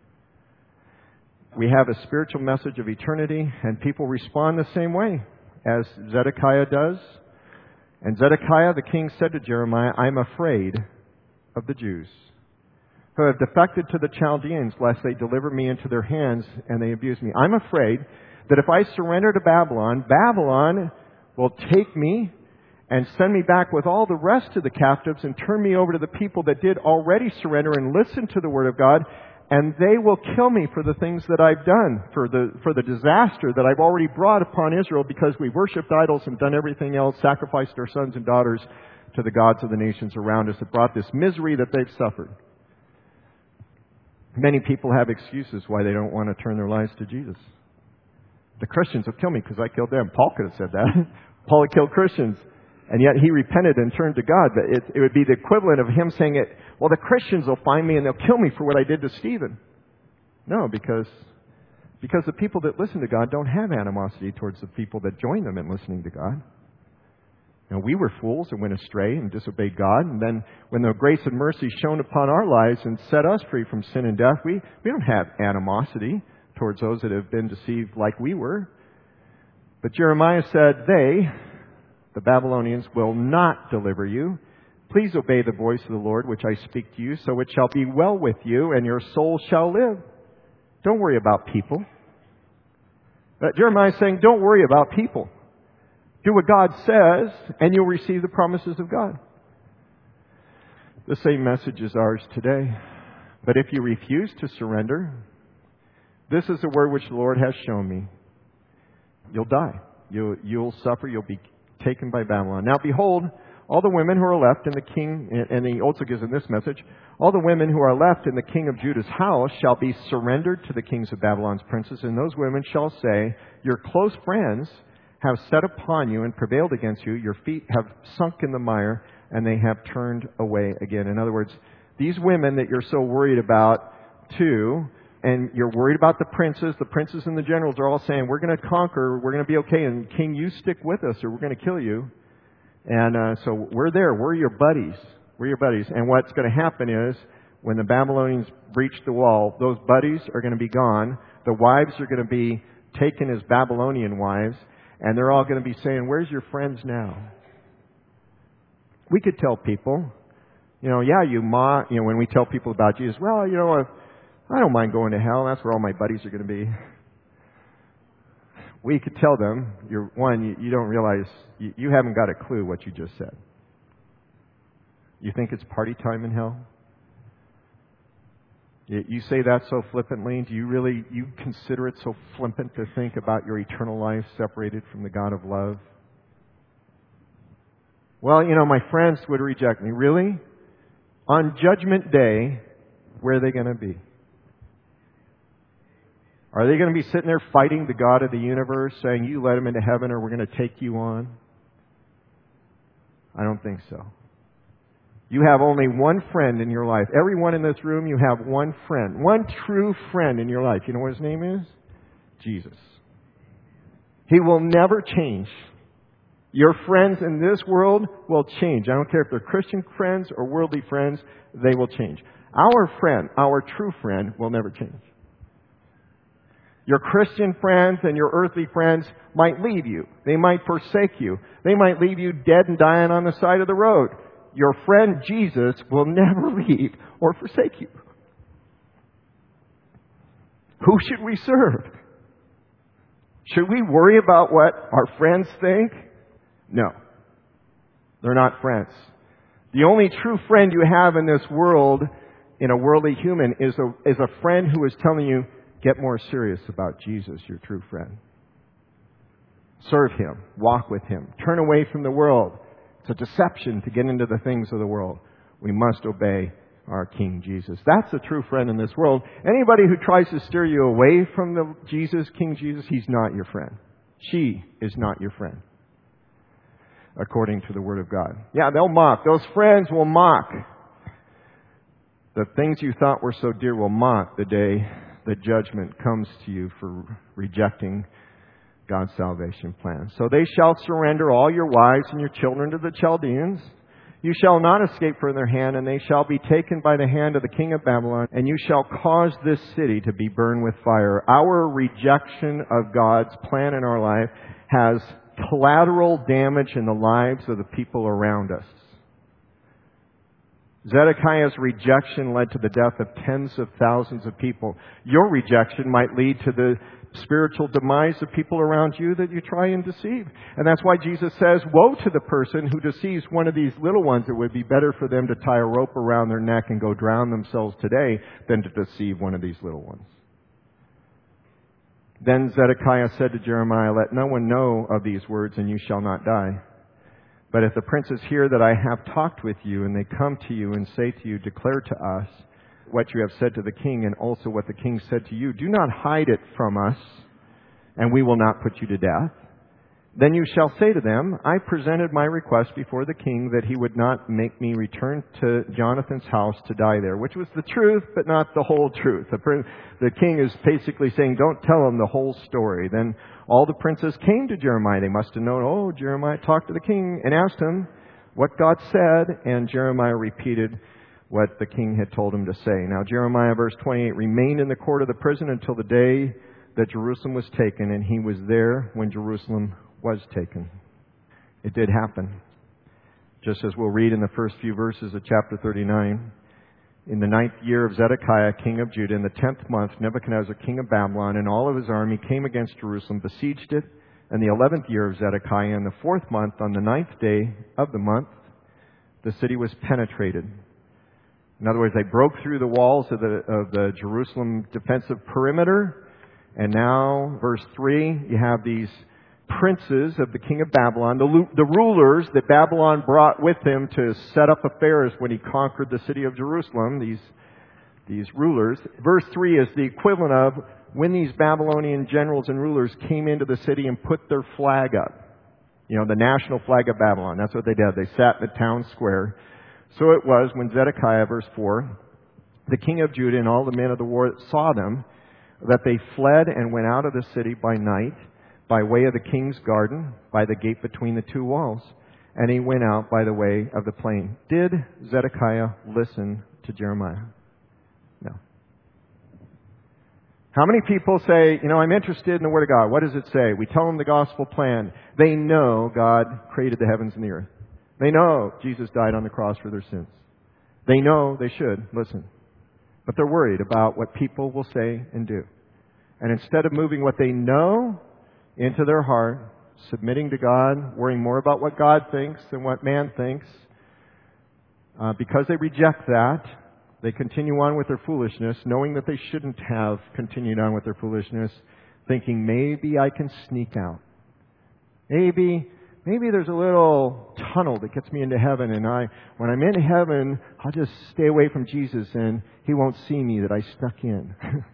We have a spiritual message of eternity, and people respond the same way as Zedekiah does. And Zedekiah the king said to Jeremiah, I am afraid of the Jews who have defected to the Chaldeans, lest they deliver me into their hands and they abuse me. I'm afraid that if I surrender to Babylon, Babylon will take me and send me back with all the rest of the captives and turn me over to the people that did already surrender and listen to the Word of God, and they will kill me for the things that I've done, for the for the disaster that I've already brought upon Israel because we worshipped idols and done everything else, sacrificed our sons and daughters to the gods of the nations around us that brought this misery that they've suffered. Many people have excuses why they don't want to turn their lives to Jesus. The Christians will kill me because I killed them. Paul could have said that. Paul had killed Christians. And yet he repented and turned to God. But it, it would be the equivalent of him saying, it, well, the Christians will find me and they'll kill me for what I did to Stephen. No, because, because the people that listen to God don't have animosity towards the people that join them in listening to God. You know, we were fools and went astray and disobeyed God. And then when the grace and mercy shone upon our lives and set us free from sin and death, we, we don't have animosity towards those that have been deceived like we were. But Jeremiah said, they, the Babylonians, will not deliver you. Please obey the voice of the Lord, which I speak to you, so it shall be well with you, and your soul shall live. Don't worry about people. But Jeremiah is saying, don't worry about people. Do what God says, and you'll receive the promises of God. The same message is ours today. But if you refuse to surrender, this is the word which the Lord has shown me. You'll die. You, you'll suffer. You'll be taken by Babylon. Now behold, all the women who are left in the king, and he also gives in this message, all the women who are left in the king of Judah's house shall be surrendered to the kings of Babylon's princes, and those women shall say, your close friends have set upon you and prevailed against you. Your feet have sunk in the mire, and they have turned away again. In other words, these women that you're so worried about too, and you're worried about the princes, the princes and the generals are all saying, we're going to conquer, we're going to be okay, and king, you stick with us or we're going to kill you. And uh, so we're there. We're your buddies. We're your buddies. And what's going to happen is when the Babylonians breach the wall, those buddies are going to be gone. The wives are going to be taken as Babylonian wives. And they're all going to be saying, where's your friends now? We could tell people, you know, yeah, you mock, you know, when we tell people about Jesus, well, you know, I don't mind going to hell. That's where all my buddies are going to be. We could tell them, you're, one, you, you don't realize, you, you haven't got a clue what you just said. You think it's party time in hell? You, you say that so flippantly. Do you really, you consider it so flippant to think about your eternal life separated from the God of love? Well, you know, my friends would reject me. Really? On Judgment Day, where are they going to be? Are they going to be sitting there fighting the God of the universe, saying, you let him into heaven or we're going to take you on? I don't think so. You have only one friend in your life. Everyone in this room, you have one friend. One true friend in your life. You know what his name is? Jesus. He will never change. Your friends in this world will change. I don't care if they're Christian friends or worldly friends, they will change. Our friend, our true friend, will never change. Your Christian friends and your earthly friends might leave you. They might forsake you. They might leave you dead and dying on the side of the road. Your friend Jesus will never leave or forsake you. Who should we serve? Should we worry about what our friends think? No. They're not friends. The only true friend you have in this world, in a worldly human, is a, is a friend who is telling you, get more serious about Jesus, your true friend. Serve Him. Walk with Him. Turn away from the world. It's a deception to get into the things of the world. We must obey our King Jesus. That's a true friend in this world. Anybody who tries to steer you away from the Jesus, King Jesus, he's not your friend. She is not your friend, according to the Word of God. Yeah, they'll mock. Those friends will mock. The things you thought were so dear will mock the day the judgment comes to you for rejecting God's salvation plan. So they shall surrender all your wives and your children to the Chaldeans. You shall not escape from their hand, and they shall be taken by the hand of the king of Babylon, and you shall cause this city to be burned with fire. Our rejection of God's plan in our life has collateral damage in the lives of the people around us. Zedekiah's rejection led to the death of tens of thousands of people. Your rejection might lead to the spiritual demise of people around you that you try and deceive. And that's why Jesus says, woe to the person who deceives one of these little ones. It would be better for them to tie a rope around their neck and go drown themselves today than to deceive one of these little ones. Then Zedekiah said to Jeremiah, let no one know of these words, and you shall not die. But if the princes hear that I have talked with you, and they come to you and say to you, declare to us what you have said to the king, and also what the king said to you, do not hide it from us, and we will not put you to death. Then you shall say to them, I presented my request before the king that he would not make me return to Jonathan's house to die there, which was the truth, but not the whole truth. The, the king is basically saying, don't tell him the whole story. Then all the princes came to Jeremiah. They must have known, oh, Jeremiah talked to the king and asked him what God said, and Jeremiah repeated what the king had told him to say. Now Jeremiah, verse twenty-eight, remained in the court of the prison until the day that Jerusalem was taken, and he was there when Jerusalem was taken. It did happen. Just as we'll read in the first few verses of chapter thirty-nine. In the ninth year of Zedekiah, king of Judah, in the tenth month, Nebuchadnezzar, king of Babylon, and all of his army came against Jerusalem, besieged it. And the eleventh year of Zedekiah, in the fourth month, on the ninth day of the month, the city was penetrated. In other words, they broke through the walls of the, of the Jerusalem defensive perimeter. And now, verse three, you have these princes of the king of Babylon, the, the rulers that Babylon brought with him to set up affairs when he conquered the city of Jerusalem, these, these rulers. Verse three is the equivalent of when these Babylonian generals and rulers came into the city and put their flag up. You know, the national flag of Babylon. That's what they did. They sat in the town square. So it was when Zedekiah, verse four, the king of Judah and all the men of the war saw them, that they fled and went out of the city by night, by way of the king's garden, by the gate between the two walls. And he went out by the way of the plain. Did Zedekiah listen to Jeremiah? No. How many people say, you know, I'm interested in the Word of God. What does it say? We tell them the gospel plan. They know God created the heavens and the earth. They know Jesus died on the cross for their sins. They know they should listen. But they're worried about what people will say and do. And instead of moving what they know into their heart, submitting to God, worrying more about what God thinks than what man thinks, uh, because they reject that, they continue on with their foolishness, knowing that they shouldn't have continued on with their foolishness, thinking maybe I can sneak out. Maybe Maybe there's a little tunnel that gets me into heaven, and I, when I'm in heaven, I'll just stay away from Jesus, and He won't see me that I stuck in.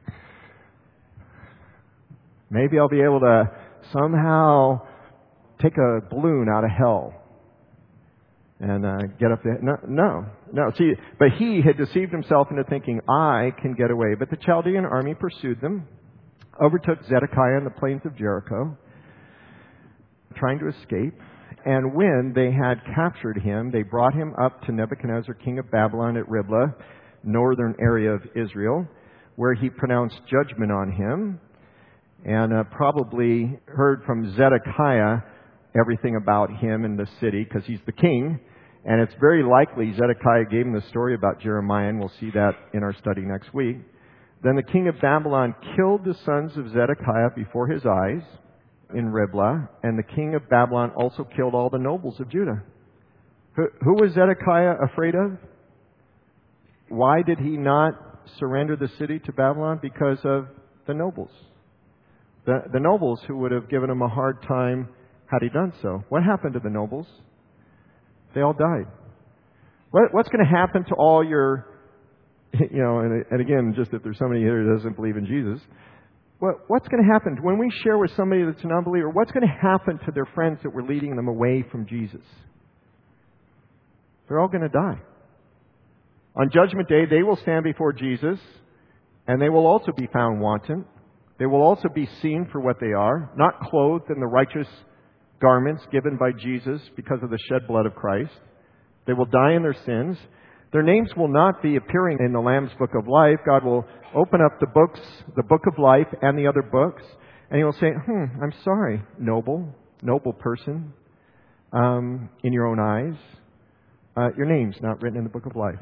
Maybe I'll be able to somehow take a balloon out of hell and uh, get up there. No, no, no. See, but he had deceived himself into thinking, I can get away. But the Chaldean army pursued them, overtook Zedekiah in the plains of Jericho, trying to escape. And when they had captured him, they brought him up to Nebuchadnezzar, king of Babylon, at Riblah, northern area of Israel, where he pronounced judgment on him, and uh, probably heard from Zedekiah everything about him in the city, because he's the king. And it's very likely Zedekiah gave him the story about Jeremiah, and we'll see that in our study next week. Then the king of Babylon killed the sons of Zedekiah before his eyes in Riblah, and the king of Babylon also killed all the nobles of Judah. Who, who was Zedekiah afraid of? Why did he not surrender the city to Babylon? Because of the nobles. The, the nobles who would have given him a hard time had he done so. What happened to the nobles? They all died. What, what's going to happen to all your, you know, and, and again, just if there's somebody here who doesn't believe in Jesus, what, what's going to happen when we share with somebody that's an unbeliever? What's going to happen to their friends that we're leading them away from Jesus? They're all going to die. On Judgment Day, they will stand before Jesus, and they will also be found wanton. They will also be seen for what they are, not clothed in the righteous garments given by Jesus because of the shed blood of Christ. They will die in their sins. Their names will not be appearing in the Lamb's Book of Life. God will open up the books, the Book of Life and the other books, and He will say, hmm, I'm sorry, noble, noble person, um, in your own eyes. Uh, your name's not written in the Book of Life.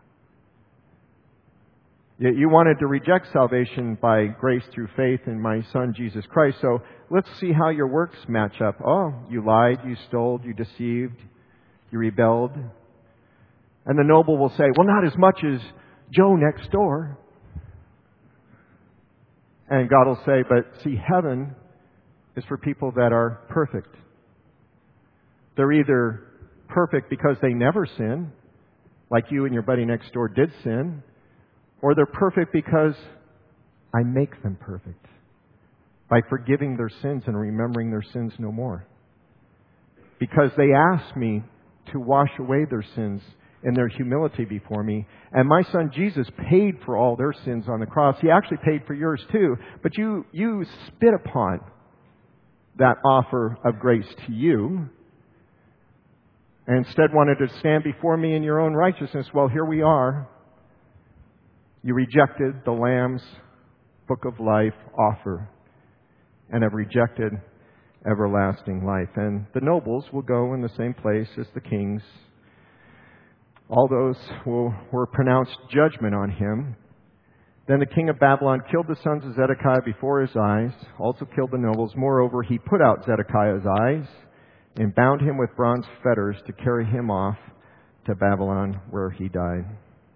You wanted to reject salvation by grace through faith in my Son, Jesus Christ. So let's see how your works match up. Oh, you lied, you stole, you deceived, you rebelled. And the noble will say, well, not as much as Joe next door. And God will say, but see, heaven is for people that are perfect. They're either perfect because they never sin, like you and your buddy next door did sin, or they're perfect because I make them perfect by forgiving their sins and remembering their sins no more. Because they asked me to wash away their sins in their humility before me. And my Son Jesus paid for all their sins on the cross. He actually paid for yours too. But you, you spit upon that offer of grace to you and instead wanted to stand before me in your own righteousness. Well, here we are. You rejected the Lamb's Book of Life offer and have rejected everlasting life. And the nobles will go in the same place as the kings. All those will, were pronounced judgment on him. Then the king of Babylon killed the sons of Zedekiah before his eyes, also killed the nobles. Moreover, he put out Zedekiah's eyes and bound him with bronze fetters to carry him off to Babylon, where he died.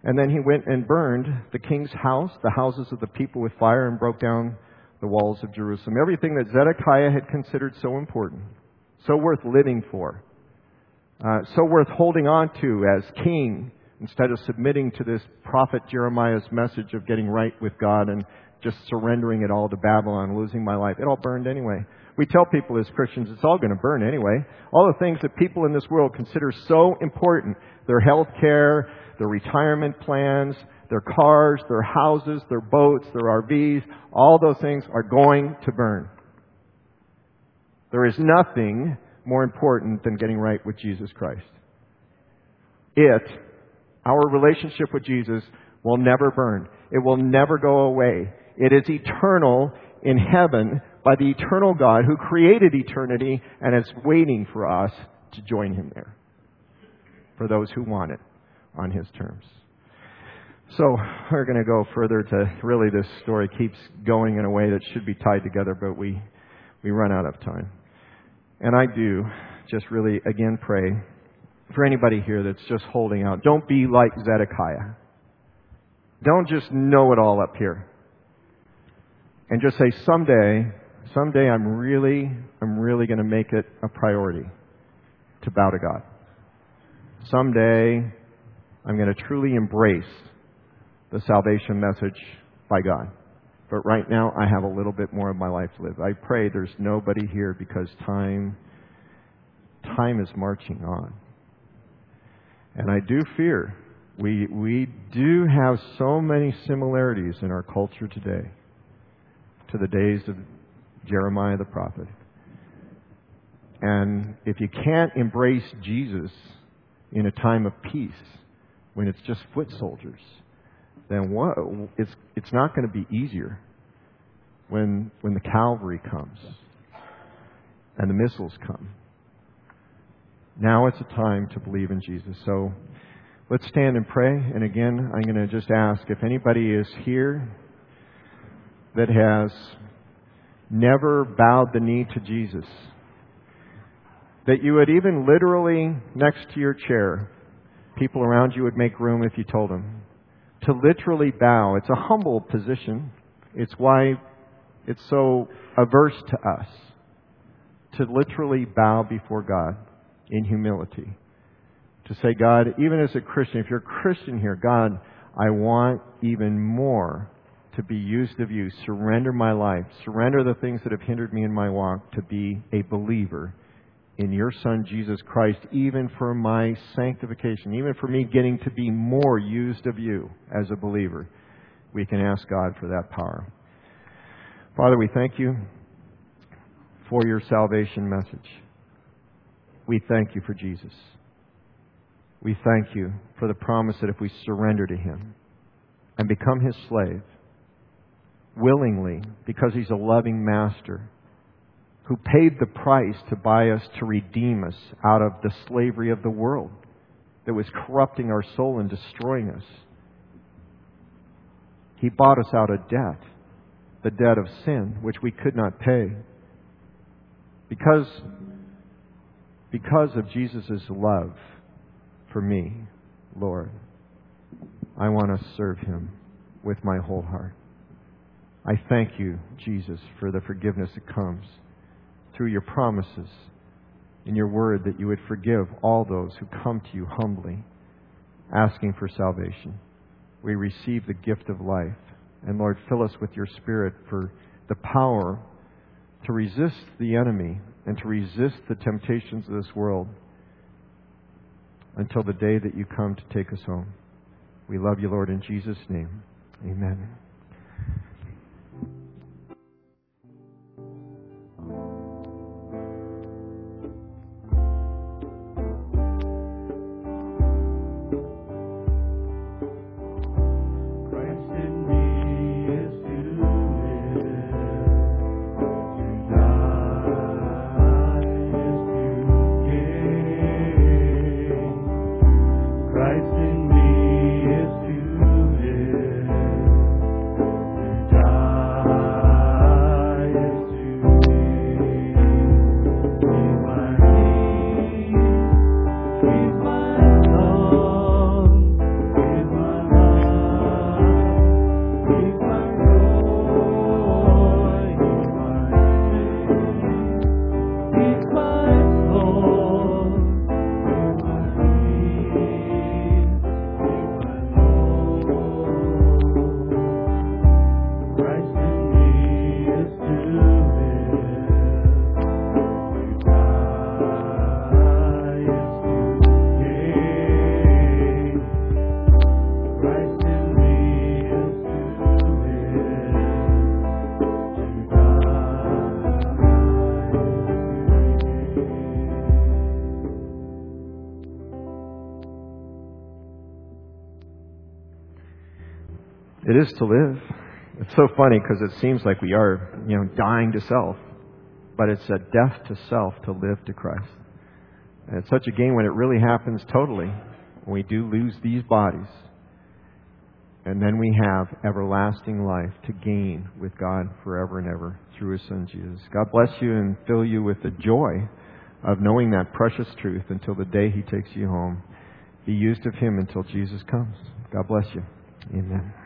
And then he went and burned the king's house, the houses of the people with fire, and broke down the walls of Jerusalem. Everything that Zedekiah had considered so important, so worth living for, uh, so worth holding on to as king, instead of submitting to this prophet Jeremiah's message of getting right with God and just surrendering it all to Babylon, losing my life. It all burned anyway. We tell people as Christians it's all going to burn anyway. All the things that people in this world consider so important, their health care, their retirement plans, their cars, their houses, their boats, their R Vs, all those things are going to burn. There is nothing more important than getting right with Jesus Christ. It, our relationship with Jesus, will never burn. It will never go away. It is eternal in heaven by the eternal God who created eternity and is waiting for us to join Him there. For those who want it on His terms. So we're going to go further to really this story keeps going in a way that should be tied together, but we, we run out of time. And I do just really again pray for anybody here that's just holding out. Don't be like Zedekiah. Don't just know it all up here. And just say, someday, someday I'm really, I'm really going to make it a priority to bow to God. Someday I'm going to truly embrace the salvation message by God. But right now I have a little bit more of my life to live. I pray there's nobody here because time, time is marching on. And I do fear we, we do have so many similarities in our culture today to the days of Jeremiah the prophet. And if you can't embrace Jesus in a time of peace, when it's just foot soldiers, then what? It's it's not going to be easier when when the cavalry comes and the missiles come. Now it's a time to believe in Jesus. So let's stand and pray. And again, I'm going to just ask if anybody is here that has never bowed the knee to Jesus, that you would even literally next to your chair, people around you would make room if you told them to literally bow. It's a humble position. It's why it's so averse to us to literally bow before God in humility. To say, God, even as a Christian, if you're a Christian here, God, I want even more to be used of you. Surrender my life. Surrender the things that have hindered me in my walk to be a believer in your Son, Jesus Christ, even for my sanctification, even for me getting to be more used of you as a believer. We can ask God for that power. Father, we thank you for your salvation message. We thank you for Jesus. We thank you for the promise that if we surrender to Him and become His slave, willingly, because He's a loving Master, who paid the price to buy us, to redeem us out of the slavery of the world that was corrupting our soul and destroying us. He bought us out of debt, the debt of sin, which we could not pay. Because, because of Jesus' love for me, Lord, I want to serve Him with my whole heart. I thank you, Jesus, for the forgiveness that comes through your promises in your word that you would forgive all those who come to you humbly, asking for salvation. We receive the gift of life. And Lord, fill us with your Spirit for the power to resist the enemy and to resist the temptations of this world until the day that you come to take us home. We love you, Lord, in Jesus' name. Amen. Christ in me is to live. it is to live. It's so funny because it seems like we are, you know, dying to self. But it's a death to self to live to Christ. And it's such a gain when it really happens totally. When we do lose these bodies. And then we have everlasting life to gain with God forever and ever through His Son Jesus. God bless you and fill you with the joy of knowing that precious truth until the day He takes you home. Be used of Him until Jesus comes. God bless you. Amen.